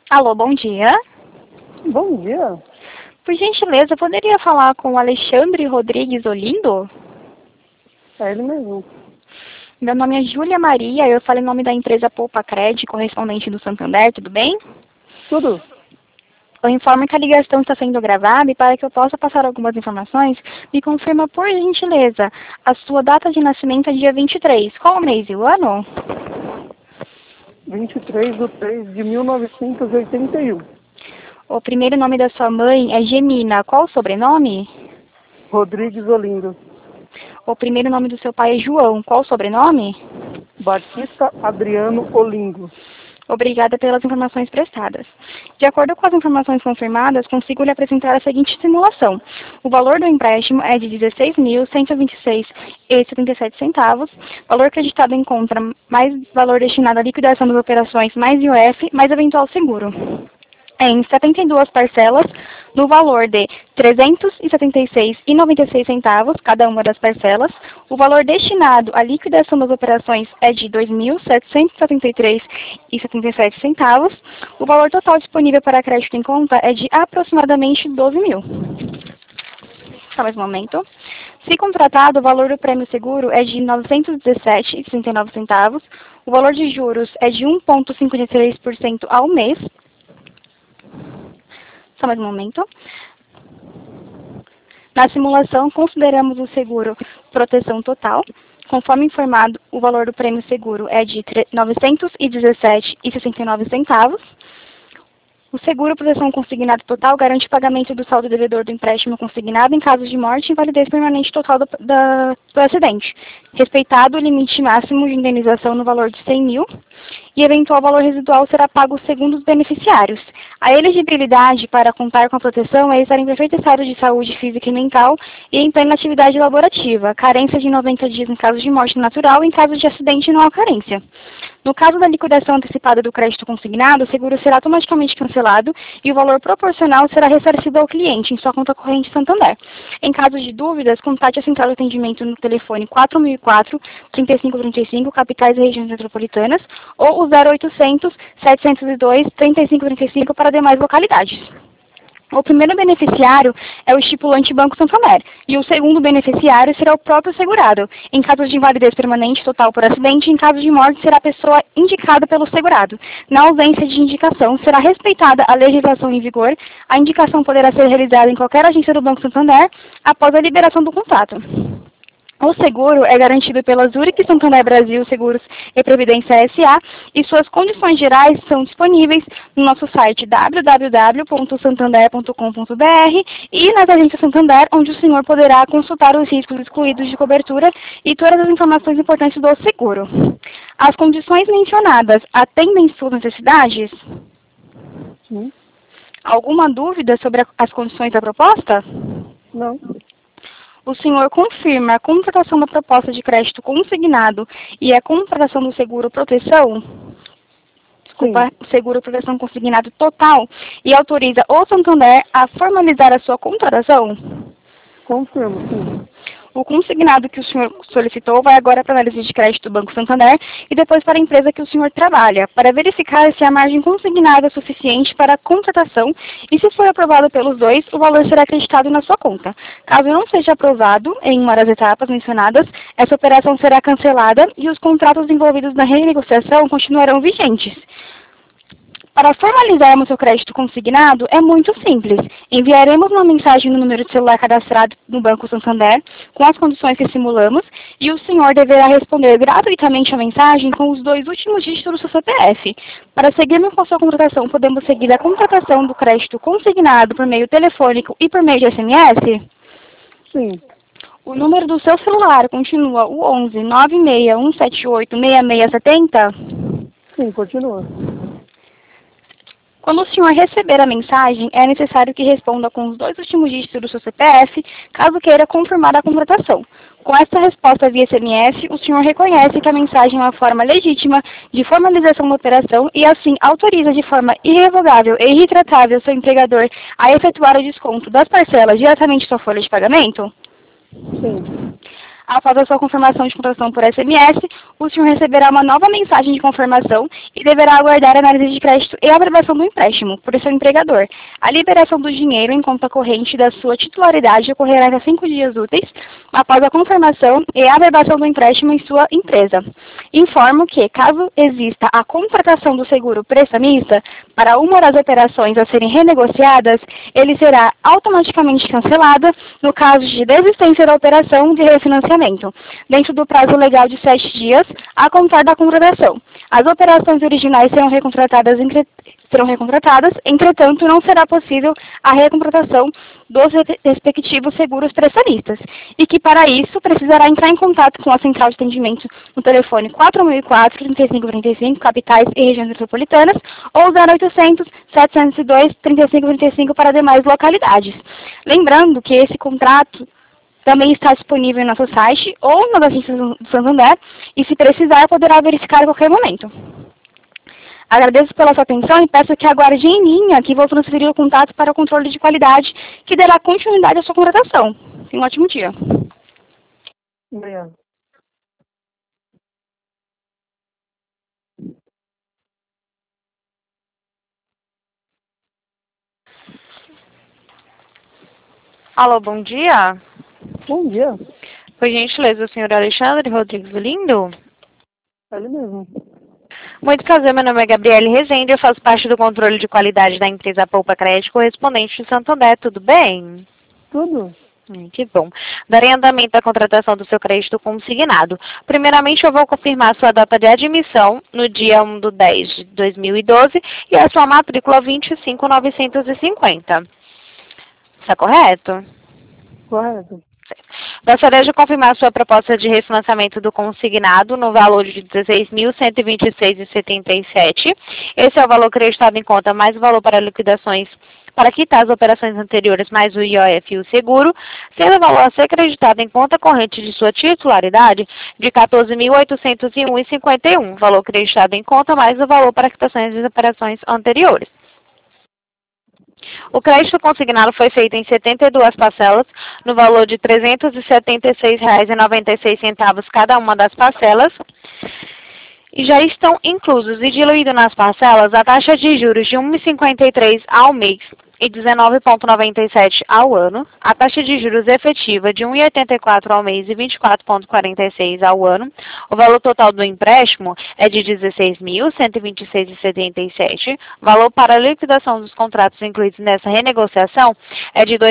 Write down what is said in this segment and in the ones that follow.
Alô, bom dia. Bom dia. Por gentileza, poderia falar com o Alexandre Rodrigues Olindo? É ele mesmo. Meu nome é Júlia Maria, eu falo em nome da empresa Poupa Cred, correspondente do Santander, tudo bem? Tudo? Eu informo que a ligação está sendo gravada e para que eu possa passar algumas informações, me confirma, por gentileza, a sua data de nascimento é dia 23. Qual o mês e o ano? 23/3/1981. O primeiro nome da sua mãe é Gemina. Qual o sobrenome? Rodrigues Olindo. O primeiro nome do seu pai é João. Qual o sobrenome? Batista Adriano Olindo. Obrigada pelas informações prestadas. De acordo com as informações confirmadas, consigo lhe apresentar a seguinte simulação. O valor do empréstimo é de R$ 16.126,77. Valor acreditado em conta mais valor destinado à liquidação das operações mais IOF mais eventual seguro. Em 72 parcelas, no valor de R$ 376,96 cada uma das parcelas. O valor destinado à liquidação das operações é de R$ 2.773,77. O valor total disponível para crédito em conta é de aproximadamente R$ 12.000. Só mais um momento. Se contratado, o valor do prêmio seguro é de R$ 917,69. O valor de juros é de 1,53% ao mês. Só mais um momento. Na simulação, consideramos o seguro proteção total. Conforme informado, o valor do prêmio seguro é de R$ 917,69. O seguro proteção consignado total garante o pagamento do saldo devedor do empréstimo consignado em caso de morte e invalidez permanente total do acidente, respeitado o limite máximo de indenização no valor de R$ 100.000 e eventual valor residual será pago segundo os beneficiários. A elegibilidade para contar com a proteção é estar em perfeito estado de saúde física e mental e em plena atividade laborativa. Carência de 90 dias em caso de morte natural e em caso de acidente não há carência. No caso da liquidação antecipada do crédito consignado, o seguro será automaticamente cancelado e o valor proporcional será ressarcido ao cliente em sua conta corrente Santander. Em caso de dúvidas, contate a central de atendimento no telefone 4004-3535, capitais e regiões metropolitanas, ou o 0800-702-3535 para demais localidades. O primeiro beneficiário é o estipulante Banco Santander e o segundo beneficiário será o próprio segurado. Em caso de invalidez permanente total por acidente, em caso de morte, será a pessoa indicada pelo segurado. Na ausência de indicação, será respeitada a legislação em vigor. A indicação poderá ser realizada em qualquer agência do Banco Santander após a liberação do contrato. O seguro é garantido pela Zurich Santander Brasil Seguros e Previdência S.A. e suas condições gerais são disponíveis no nosso site www.santander.com.br e nas agências Santander, onde o senhor poderá consultar os riscos excluídos de cobertura e todas as informações importantes do seguro. As condições mencionadas atendem suas necessidades? Sim. Alguma dúvida sobre as condições da proposta? Não. O senhor confirma a contratação da proposta de crédito consignado e a contratação do seguro proteção? Desculpa, o seguro proteção consignado total e autoriza o Santander a formalizar a sua contratação? Confirmo, sim. O consignado que o senhor solicitou vai agora para a análise de crédito do Banco Santander e depois para a empresa que o senhor trabalha, para verificar se a margem consignada é suficiente para a contratação e, se for aprovado pelos dois, o valor será acreditado na sua conta. Caso não seja aprovado em uma das etapas mencionadas, essa operação será cancelada e os contratos envolvidos na renegociação continuarão vigentes. Para formalizarmos seu crédito consignado, é muito simples. Enviaremos uma mensagem no número de celular cadastrado no Banco Santander, com as condições que simulamos, e o senhor deverá responder gratuitamente a mensagem com os 2 últimos dígitos do seu CPF. Para seguirmos com a sua contratação, podemos seguir a contratação do crédito consignado por meio telefônico e por meio de SMS? Sim. O número do seu celular continua o 11 96 178 6670? Sim, continua. Quando o senhor receber a mensagem, é necessário que responda com os 2 últimos dígitos do seu CPF, caso queira confirmar a contratação. Com esta resposta via SMS, o senhor reconhece que a mensagem é uma forma legítima de formalização da operação e, assim, autoriza de forma irrevogável e irretratável seu empregador a efetuar o desconto das parcelas diretamente em sua folha de pagamento? Sim. Após a sua confirmação de contratação por SMS, o senhor receberá uma nova mensagem de confirmação e deverá aguardar a análise de crédito e a aprovação do empréstimo por seu empregador. A liberação do dinheiro em conta corrente da sua titularidade ocorrerá até 5 dias úteis após a confirmação e a aprovação do empréstimo em sua empresa. Informo que, caso exista a contratação do seguro prestamista para uma das operações a serem renegociadas, ele será automaticamente cancelado no caso de desistência da operação de refinanciamento, dentro do prazo legal de 7 dias a contar da contratação. As operações originais serão recontratadas, entretanto, não será possível a recontratação dos respectivos seguros prestamistas, e que, para isso, precisará entrar em contato com a central de atendimento no telefone 4004-3535, capitais e regiões metropolitanas, ou 0800-702-3535 para demais localidades. Lembrando que esse contrato também está disponível no nosso site ou nas agências do Santander, e se precisar, poderá verificar a qualquer momento. Agradeço pela sua atenção e peço que aguarde em linha que vou transferir o contato para o controle de qualidade, que dará continuidade à sua contratação. Tenha um ótimo dia. Obrigado. Alô, bom dia. Bom dia. Por gentileza, o senhor Alexandre Rodrigues Lindo? Ele mesmo. Muito prazer, meu nome é Gabriele Rezende, eu faço parte do controle de qualidade da empresa Poupa Crédito correspondente de Santander, tudo bem? Tudo? Que bom. Darei andamento à contratação do seu crédito consignado. Primeiramente, eu vou confirmar sua data de admissão no dia 1/10/2012 e a sua matrícula 25950. Está correto? Correto. Gostaria de confirmar sua proposta de refinanciamento do consignado no valor de R$ 16.126,77. Esse é o valor acreditado em conta, mais o valor para liquidações, para quitar as operações anteriores, mais o IOF e o seguro, sendo o valor a ser acreditado em conta corrente de sua titularidade de R$ 14.801,51. Valor acreditado em conta, mais o valor para quitações das operações anteriores. O crédito consignado foi feito em 72 parcelas, no valor de R$ 376,96 cada uma das parcelas, e já estão inclusos e diluídos nas parcelas a taxa de juros de 1,53 ao mês e 19,97 ao ano, a taxa de juros efetiva de 1,84 ao mês e 24,46 ao ano. O valor total do empréstimo é de R$ 16.126,77. O valor para a liquidação dos contratos incluídos nessa renegociação é de R$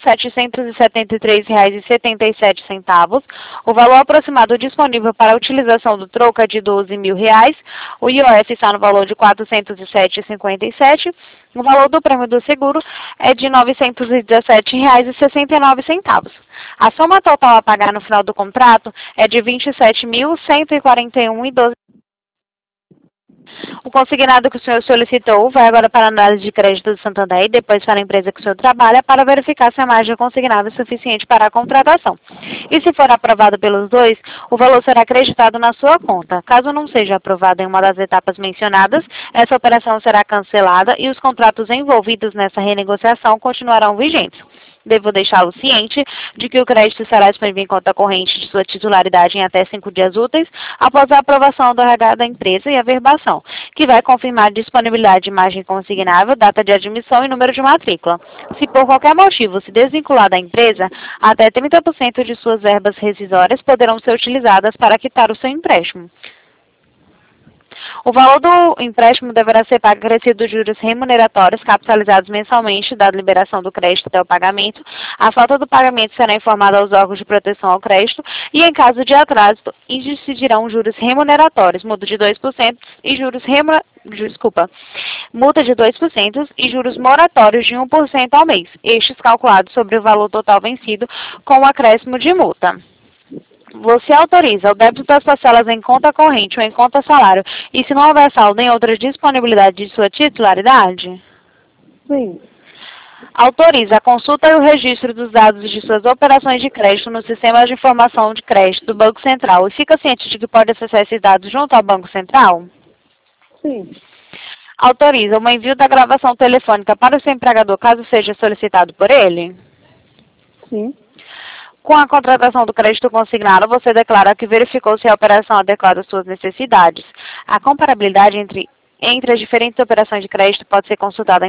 2.773,77. O valor aproximado disponível para a utilização do troco é de R$ 12.000. O IOF está no valor de R$ 407,57. O valor do prêmio do seguro é de R$ 917,69. A soma total a pagar no final do contrato é de R$ 27.141,12. O consignado que o senhor solicitou vai agora para a análise de crédito do Santander e depois para a empresa que o senhor trabalha para verificar se a margem consignada é suficiente para a contratação. E se for aprovado pelos dois, o valor será acreditado na sua conta. Caso não seja aprovado em uma das etapas mencionadas, essa operação será cancelada e os contratos envolvidos nessa renegociação continuarão vigentes. Devo deixá-lo ciente de que o crédito será disponível em conta corrente de sua titularidade em até 5 dias úteis após a aprovação do RH da empresa e a verbação, que vai confirmar disponibilidade de margem consignável, data de admissão e número de matrícula. Se por qualquer motivo se desvincular da empresa, até 30% de suas verbas rescisórias poderão ser utilizadas para quitar o seu empréstimo. O valor do empréstimo deverá ser pago acrescido dos juros remuneratórios capitalizados mensalmente, dada a liberação do crédito até o pagamento. A falta do pagamento será informada aos órgãos de proteção ao crédito e, em caso de atraso, incidirão juros remuneratórios, multa de 2% e multa de 2% e juros moratórios de 1% ao mês, estes calculados sobre o valor total vencido com o acréscimo de multa. Você autoriza o débito das parcelas em conta corrente ou em conta salário e se não houver saldo em outra disponibilidade de sua titularidade? Sim. Autoriza a consulta e o registro dos dados de suas operações de crédito no sistema de informação de crédito do Banco Central e fica ciente de que pode acessar esses dados junto ao Banco Central? Sim. Autoriza o envio da gravação telefônica para o seu empregador caso seja solicitado por ele? Sim. Com a contratação do crédito consignado, você declara que verificou se a operação adequada às suas necessidades. A comparabilidade entre as diferentes operações de crédito pode ser consultada em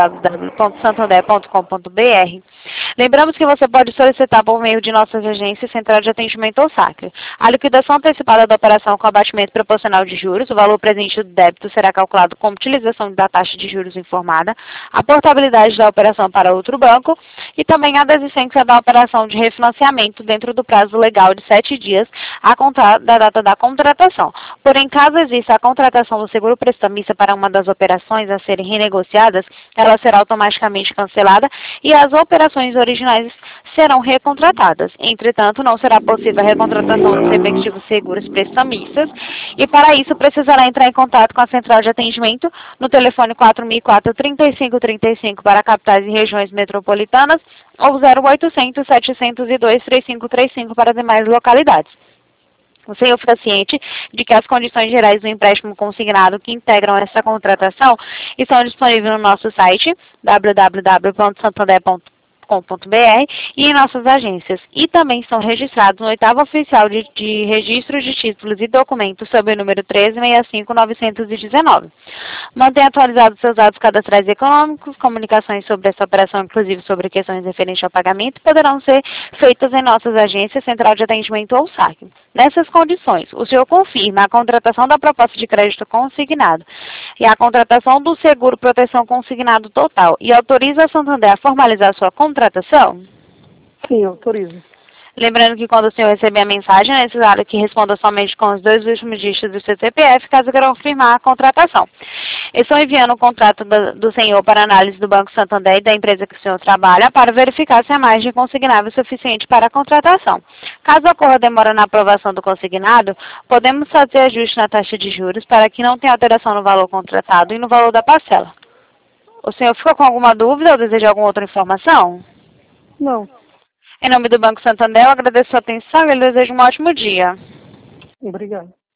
www.santander.com.br. Lembramos que você pode solicitar por meio de nossas agências Central de Atendimento ou SACRE. A liquidação antecipada da operação com abatimento proporcional de juros, o valor presente do débito será calculado com utilização da taxa de juros informada, a portabilidade da operação para outro banco e também a desistência da operação de refinanciamento dentro do prazo legal de 7 dias a contar da data da contratação. Porém, caso exista a contratação do seguro prestamista para uma das operações a serem renegociadas, ela será automaticamente cancelada e as operações originais serão recontratadas. Entretanto, não será possível a recontratação dos respectivos seguros prestamistas e, para isso, precisará entrar em contato com a Central de Atendimento no telefone 4004-3535 para capitais e regiões metropolitanas ou 0800-702-3535 para demais localidades. O senhor fica ciente de que as condições gerais do empréstimo consignado que integram essa contratação estão disponíveis no nosso site www.santander.com.br e em nossas agências, e também são registrados no 8º Oficial de Registro de Títulos e Documentos sob o número 13.65919. Mantenha atualizados seus dados cadastrais e econômicos, comunicações sobre essa operação, inclusive sobre questões referentes ao pagamento, poderão ser feitas em nossas agências, Central de Atendimento ou SAC. Nessas condições, o senhor confirma a contratação da proposta de crédito consignado e a contratação do seguro proteção consignado total e autoriza a Santander a formalizar sua contratação? Sim, autorizo. Lembrando que quando o senhor receber a mensagem, é necessário que responda somente com os 2 últimos dígitos do seu CPF, caso queira confirmar a contratação. Estou enviando o contrato do senhor para análise do Banco Santander e da empresa que o senhor trabalha para verificar se a margem consignável é suficiente para a contratação. Caso ocorra demora na aprovação do consignado, podemos fazer ajuste na taxa de juros para que não tenha alteração no valor contratado e no valor da parcela. O senhor ficou com alguma dúvida ou deseja alguma outra informação? Não. Em nome do Banco Santander, eu agradeço a sua atenção e lhe desejo um ótimo dia. Obrigado.